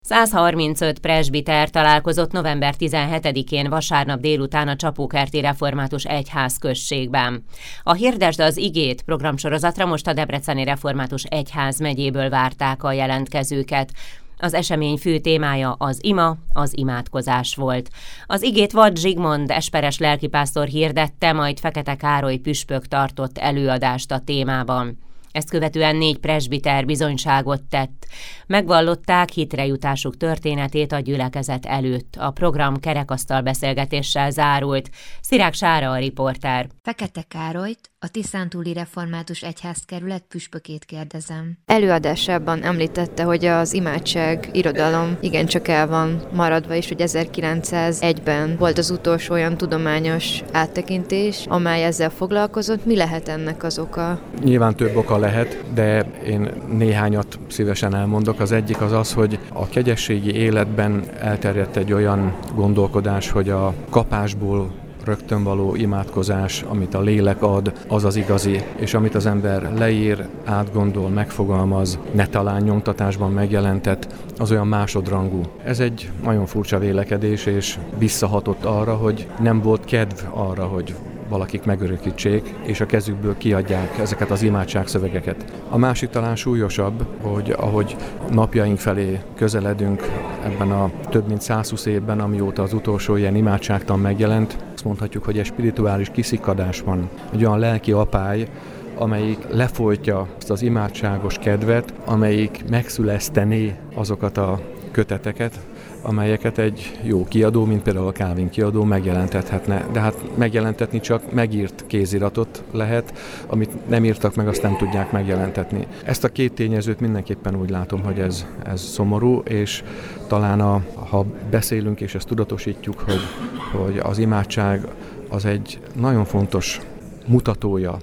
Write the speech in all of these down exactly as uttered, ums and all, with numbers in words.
száz harmincöt presbiter találkozott november tizenhetedikén vasárnap délután a Csapókerti Református Egyházközségben. A Hirdesd az igét programsorozatra most a Debreceni Református Egyházmegyéből várták a jelentkezőket. Az esemény fő témája az ima, az imádkozás volt. Az igét Vad Zsigmond esperes lelkipásztor hirdette, majd Fekete Károly püspök tartott előadást a témában. Ezt követően négy presbiter bizonyságot tett. Megvallották hitrejutásuk történetét a gyülekezet előtt. A program kerekasztal beszélgetéssel zárult. Szirák Sára a riporter. Fekete Károlyt, a Tiszántúli Református Egyházkerület püspökét kérdezem. Előadásában említette, hogy az imádság irodalom igencsak el van maradva, és hogy ezerkilencszázegyben volt az utolsó olyan tudományos áttekintés, amely ezzel foglalkozott. Mi lehet ennek az oka? Nyilván több oka lehet, de én néhányat szívesen elmondok. Az egyik az az, hogy a kegyességi életben elterjedt egy olyan gondolkodás, hogy a kapásból rögtön való imádkozás, amit a lélek ad, az az igazi, és amit az ember leír, átgondol, megfogalmaz, ne talán nyomtatásban megjelentett, az olyan másodrangú. Ez egy nagyon furcsa vélekedés, és visszahatott arra, hogy nem volt kedv arra, hogy valakik megörökítsék, és a kezükből kiadják ezeket az imádságszövegeket. A másik talán súlyosabb, hogy ahogy napjaink felé közeledünk ebben a több mint százhúsz évben, amióta az utolsó ilyen imádságtan megjelent, azt mondhatjuk, hogy egy spirituális kiszikadás van, egy olyan lelki apály, amelyik lefolytja ezt az imádságos kedvet, amelyik megszülesztené azokat a köteteket, amelyeket egy jó kiadó, mint például a Calvin kiadó megjelentethetne. De hát megjelentetni csak megírt kéziratot lehet, amit nem írtak meg, azt nem tudják megjelentetni. Ezt a két tényezőt mindenképpen úgy látom, hogy ez, ez szomorú, és talán a, ha beszélünk és ezt tudatosítjuk, hogy, hogy az imádság az egy nagyon fontos mutatója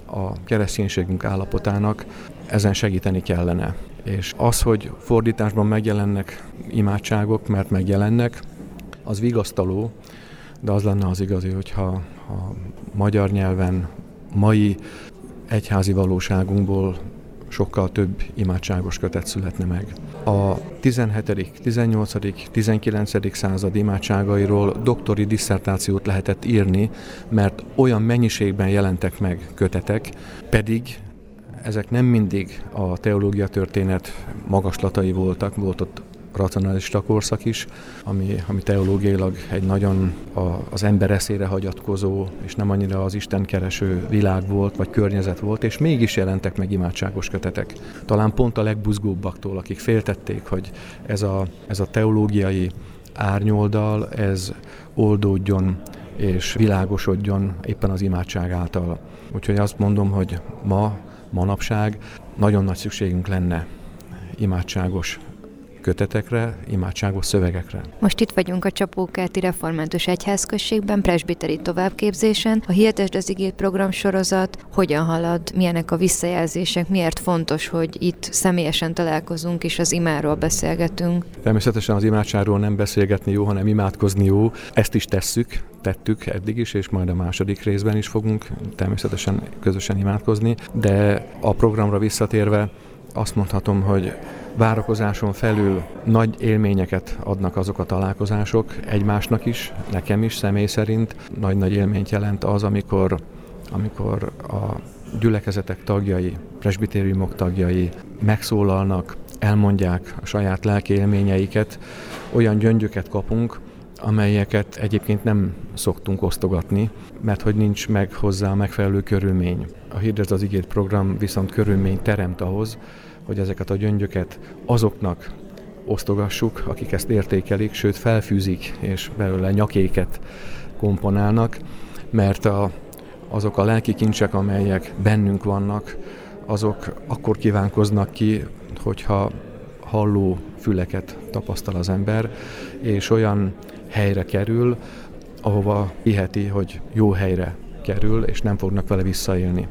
a kereszténységünk állapotának, ezen segíteni kellene. És az, hogy fordításban megjelennek imádságok, mert megjelennek, az vigasztaló, de az lenne az igazi, hogyha a magyar nyelven, mai egyházi valóságunkból sokkal több imádságos kötet születne meg. A tizenhetedik, tizennyolcadik, tizenkilencedik század imádságairól doktori disszertációt lehetett írni, mert olyan mennyiségben jelentek meg kötetek, pedig ezek nem mindig a teológia történet magaslatai voltak, volt ott racionalista korszak is, ami, ami teológiailag egy nagyon a, az ember eszére hagyatkozó, és nem annyira az Isten kereső világ volt, vagy környezet volt, és mégis jelentek meg imádságos kötetek. Talán pont a legbuzgóbbaktól, akik féltették, hogy ez a, ez a teológiai árnyoldal, ez oldódjon és világosodjon éppen az imádság által. Úgyhogy azt mondom, hogy ma, manapság nagyon nagy szükségünk lenne imádságos kötetekre, imádságos szövegekre. Most itt vagyunk a Csapókerti Református Egyházközségben, presbiteri továbbképzésen. A Hirdesd az igét programsorozat hogyan halad, milyenek a visszajelzések, miért fontos, hogy itt személyesen találkozunk és az imáról beszélgetünk? Természetesen az imádságról nem beszélgetni jó, hanem imádkozni jó. Ezt is tesszük, tettük eddig is, és majd a második részben is fogunk természetesen közösen imádkozni, de a programra visszatérve azt mondhatom, hogy várakozáson felül nagy élményeket adnak azok a találkozások egymásnak is, nekem is személy szerint. Nagy-nagy élményt jelent az, amikor, amikor a gyülekezetek tagjai, presbitériumok tagjai megszólalnak, elmondják a saját lelki élményeiket, olyan gyöngyöket kapunk, amelyeket egyébként nem szoktunk osztogatni, mert hogy nincs meg hozzá a megfelelő körülmény. A Hirdesd az igét program viszont körülményt teremt ahhoz, hogy ezeket a gyöngyöket azoknak osztogassuk, akik ezt értékelik, sőt felfűzik, és belőle nyakéket komponálnak, mert a, azok a lelki kincsek, amelyek bennünk vannak, azok akkor kívánkoznak ki, hogyha halló füleket tapasztal az ember, és olyan helyre kerül, ahova hiheti, hogy jó helyre kerül, és nem fognak vele visszaélni.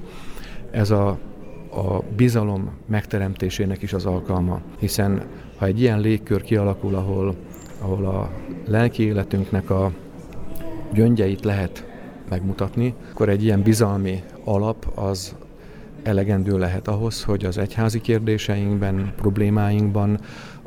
Ez a a bizalom megteremtésének is az alkalma, hiszen ha egy ilyen légkör kialakul, ahol, ahol a lelki életünknek a gyöngyeit lehet megmutatni, akkor egy ilyen bizalmi alap az elegendő lehet ahhoz, hogy az egyházi kérdéseinkben, problémáinkban,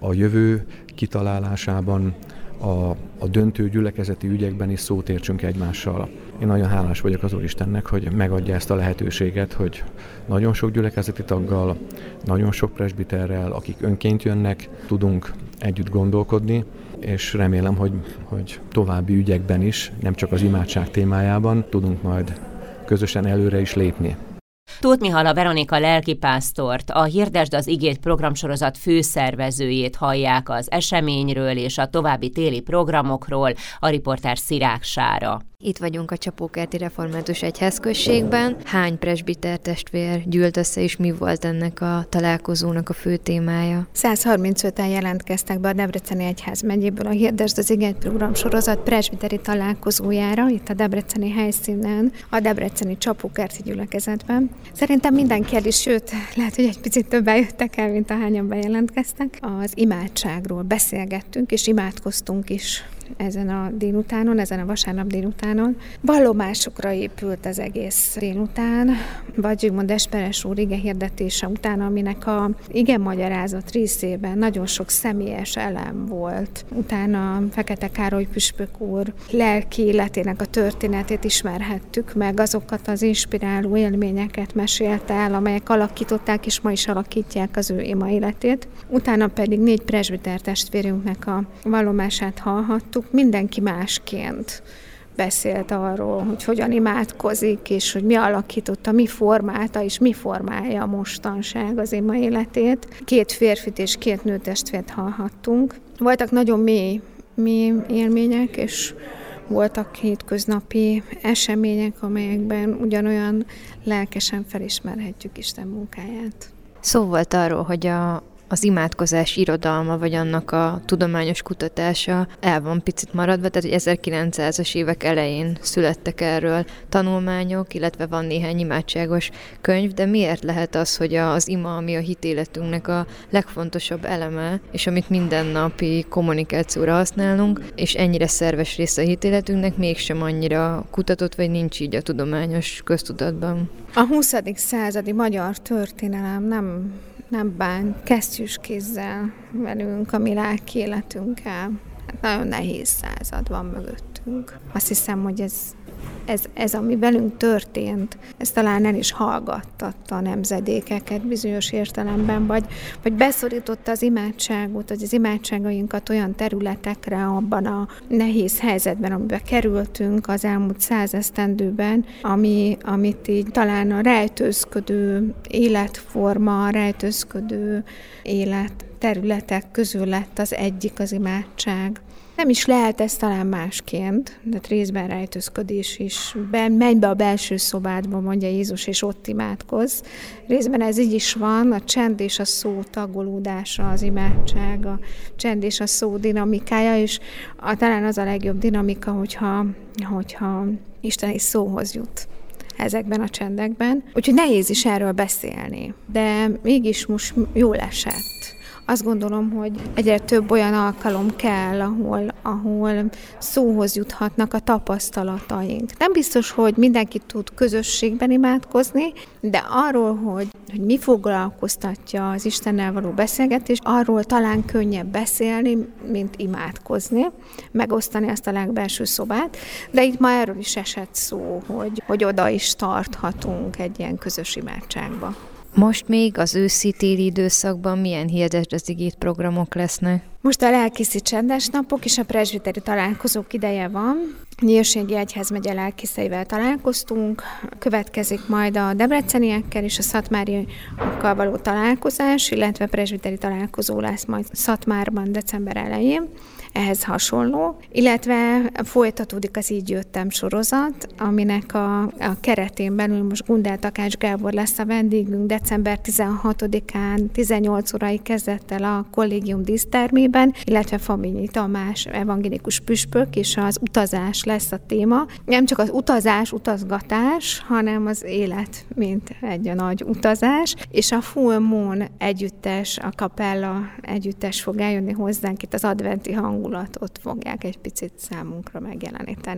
a jövő kitalálásában, a, a döntő gyülekezeti ügyekben is szót értsünk egymással. Én nagyon hálás vagyok az Úristennek, hogy megadja ezt a lehetőséget, hogy nagyon sok gyülekezeti taggal, nagyon sok presbiterrel, akik önként jönnek, tudunk együtt gondolkodni, és remélem, hogy, hogy további ügyekben is, nem csak az imádság témájában tudunk majd közösen előre is lépni. Tóth Mihala Veronika lelkipásztort, a Hirdesd az igét programsorozat főszervezőjét hallják az eseményről és a további téli programokról, a riporter Szirák Sára. Itt vagyunk a Csapókerti Református Egyházközségben. Hány presbiter testvér gyűlt össze, és mi volt ennek a találkozónak a fő témája? száz harmincöten jelentkeztek be a Debreceni Egyházmegyéből a Hirdesd az igét programsorozat presbiteri találkozójára, itt a debreceni helyszínen, a debreceni Csapókerti gyülekezetben. Szerintem mindenki el is, sőt, lehet, hogy egy picit többen jöttek el, mint ahányan bejelentkeztek. Az imádságról beszélgettünk, és imádkoztunk is ezen a délutánon, ezen a vasárnap délutánon. Vallomásokra épült az egész délután, vagy Zsigmond Esperes úr ige hirdetése után, aminek a ige magyarázat részében nagyon sok személyes elem volt. Utána Fekete Károly püspök úr lelki életének a történetét ismerhettük meg, azokat az inspiráló élményeket mesélte el, amelyek alakították és ma is alakítják az ő ima életét. Utána pedig négy presbiter testvérünknek a vallomását hallhattuk. Mindenki másként beszélt arról, hogy hogyan imádkozik, és hogy mi alakította, mi formálta, és mi formálja a mostanság az ima életét. Két férfit és két nőtestvért hallhattunk. Voltak nagyon mély, mély élmények, és voltak hétköznapi események, amelyekben ugyanolyan lelkesen felismerhetjük Isten munkáját. Szó volt arról, hogy a az imádkozás irodalma, vagy annak a tudományos kutatása el van picit maradva, tehát hogy ezerkilencszázas évek elején születtek erről tanulmányok, illetve van néhány imádságos könyv, de miért lehet az, hogy az ima, ami a hitéletünknek a legfontosabb eleme, és amit mindennapi kommunikációra használunk, és ennyire szerves része a hitéletünknek, mégsem annyira kutatott, vagy nincs így a tudományos köztudatban? A huszadik századi magyar történelem nem nem bán kesztyűs kézzel velünk a mi lelki életünkkel. Hát nagyon nehéz század van mögöttünk. Azt hiszem, hogy ez, ez, ez, ami velünk történt, ez talán el is hallgattatta a nemzedékeket bizonyos értelemben, vagy, vagy beszorította az imádságot, vagy az imádságainkat olyan területekre abban a nehéz helyzetben, amiben kerültünk az elmúlt százesztendőben, ami, amit így talán a rejtőzködő életforma, a rejtőzködő életterületek közül lett az egyik az imádság. Nem is lehet ez talán másként, de részben rejtőzködés is. Be, menj be a belső szobádba, mondja Jézus, és ott imádkozz. Részben ez így is van, a csend és a szó tagolódása, az imádság, a csend és a szó dinamikája, és a, talán az a legjobb dinamika, hogyha, hogyha isteni szóhoz jut ezekben a csendekben. Úgyhogy nehéz is erről beszélni, de mégis most jól esett. Azt gondolom, hogy egyre több olyan alkalom kell, ahol, ahol szóhoz juthatnak a tapasztalataink. Nem biztos, hogy mindenki tud közösségben imádkozni, de arról, hogy, hogy mi foglalkoztatja az Istennel való beszélgetés, arról talán könnyebb beszélni, mint imádkozni, megosztani azt a legbelső szobát, de itt ma erről is esett szó, hogy, hogy oda is tarthatunk egy ilyen közös imádságba. Most még az őszi-téli időszakban milyen Hirdesd az igét programok lesznek? Most a lelkészi csendes napok és a presbiteri találkozók ideje van. Nyírségi Egyházmegye lelkészeivel találkoztunk, következik majd a debreceniekkel és a szatmáriakkal való találkozás, illetve presbiteri találkozó lesz majd Szatmárban december elején. Ehhez hasonló, illetve folytatódik az Így jöttem sorozat, aminek a, a keretén belül most Gundel Takács Gábor lesz a vendégünk december tizenhatodikán tizennyolc órai kezdettel a kollégium dísztermében, illetve Fabinyi Tamás evangélikus püspök, és az utazás lesz a téma. Nem csak az utazás, utazgatás, hanem az élet, mint egy nagy utazás, és a Full Moon együttes, a Kapella együttes fog eljönni hozzánk, itt az adventi hangulatot fogják egy picit számunkra megjeleníteni.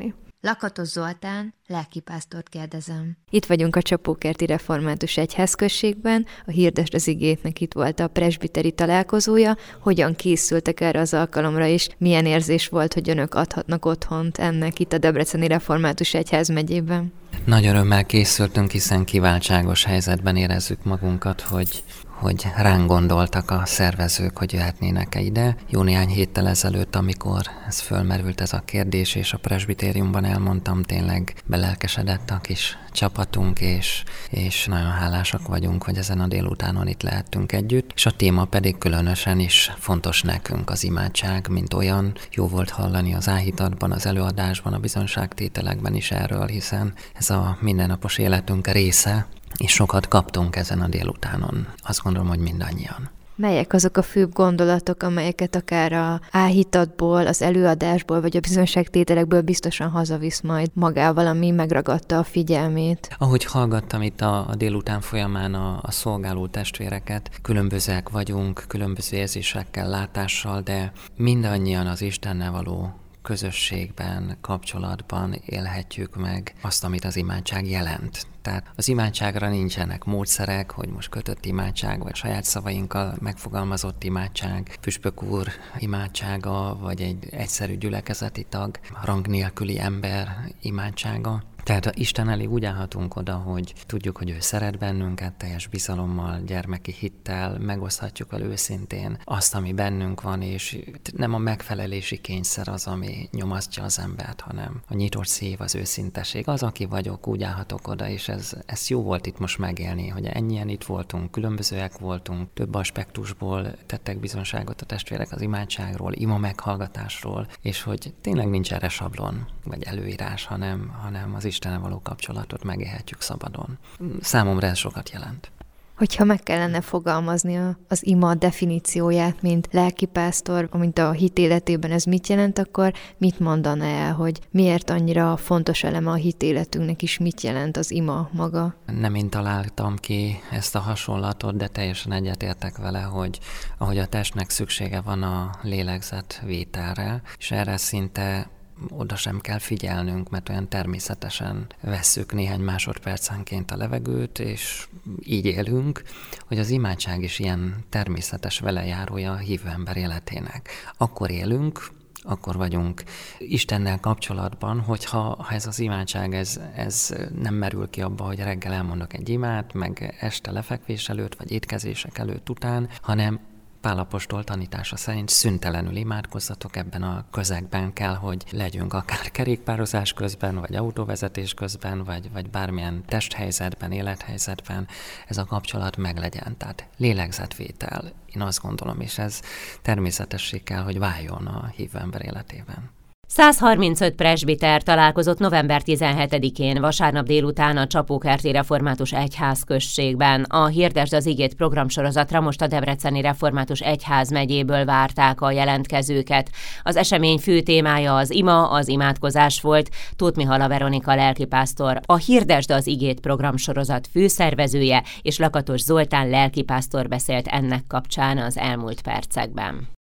Lakatos Zoltán, lelkipásztort kérdezem. Itt vagyunk a Csapókerti Református Egyházközségben, a Hirdesd az igétnek itt volt a presbiteri találkozója. Hogyan készültek erre az alkalomra, és milyen érzés volt, hogy önök adhatnak otthont ennek itt a Debreceni Református Egyházmegyében? Nagy örömmel készültünk, hiszen kiváltságos helyzetben érezzük magunkat, hogy hogy ránk gondoltak a szervezők, hogy jöhetnének-e ide. Jó néhány héttel ezelőtt, amikor ez fölmerült ez a kérdés, és a presbitériumban elmondtam, tényleg belelkesedett a kis csapatunk, és, és nagyon hálásak vagyunk, hogy ezen a délutánon itt lehettünk együtt. És a téma pedig különösen is fontos nekünk, az imádság, mint olyan. Jó volt hallani az áhítatban, az előadásban, a bizonyságtételekben is erről, hiszen ez a mindennapos életünk része, és sokat kaptunk ezen a délutánon. Azt gondolom, hogy mindannyian. Melyek azok a főbb gondolatok, amelyeket akár a áhítatból, az előadásból, vagy a bizonyságtételekből biztosan hazavisz majd magával, ami megragadta a figyelmét? Ahogy hallgattam itt a, a délután folyamán a, a szolgáló testvéreket, különbözőek vagyunk, különböző érzésekkel, látással, de mindannyian az Istennel való közösségben, kapcsolatban élhetjük meg azt, amit az imádság jelent. Tehát az imádságra nincsenek módszerek, hogy most kötött imádság, vagy saját szavainkkal megfogalmazott imádság, püspök úr imádsága, vagy egy egyszerű gyülekezeti tag, rang nélküli ember imádsága. Tehát Isten elé úgy állhatunk oda, hogy tudjuk, hogy ő szeret bennünket, teljes bizalommal, gyermeki hittel, megoszthatjuk el őszintén azt, ami bennünk van, és nem a megfelelési kényszer az, ami nyomasztja az embert, hanem a nyitott szív, az őszinteség. Az, aki vagyok, úgy állhatok oda, és ez, ez jó volt itt most megélni, hogy ennyien itt voltunk, különbözőek voltunk, több aspektusból tettek bizonságot a testvérek az imádságról, ima meghallgatásról, és hogy tényleg nincs erre sablon, vagy előírás, hanem, hanem az Istennel való kapcsolatot megélhetjük szabadon. Számomra ez sokat jelent. Hogyha meg kellene fogalmazni az ima definícióját, mint lelkipásztor, mint a hit életében ez mit jelent, akkor mit mondaná el, hogy miért annyira fontos eleme a hit életünknek is, mit jelent az ima maga? Nem én találtam ki ezt a hasonlatot, de teljesen egyetértek vele, hogy ahogy a testnek szüksége van a lélegzet vételre, és erre szinte oda sem kell figyelnünk, mert olyan természetesen vesszük néhány másodpercenként a levegőt, és így élünk, hogy az imádság is ilyen természetes velejárója a hívő ember életének. Akkor élünk, akkor vagyunk Istennel kapcsolatban, hogyha ha ez az imádság ez, ez nem merül ki abba, hogy reggel elmondok egy imát, meg este lefekvés előtt, vagy étkezések előtt után, hanem Pál apostol tanítása szerint szüntelenül imádkozzatok, ebben a közegben kell, hogy legyünk akár kerékpározás közben, vagy autóvezetés közben, vagy, vagy bármilyen testhelyzetben, élethelyzetben ez a kapcsolat meglegyen. Tehát lélegzetvétel, én azt gondolom, és ez természetessé kell, hogy váljon a hívő ember életében. száz harmincöt presbiter találkozott november tizenhetedikén vasárnap délután a Csapókerti Református Egyházközségben. A Hirdesd az igét programsorozatra most a Debreceni Református Egyházmegyéből várták a jelentkezőket. Az esemény fő témája az ima, az imádkozás volt. Tóth Mihala Veronika lelkipásztor, a Hirdesd az igét programsorozat főszervezője, és Lakatos Zoltán lelkipásztor beszélt ennek kapcsán az elmúlt percekben.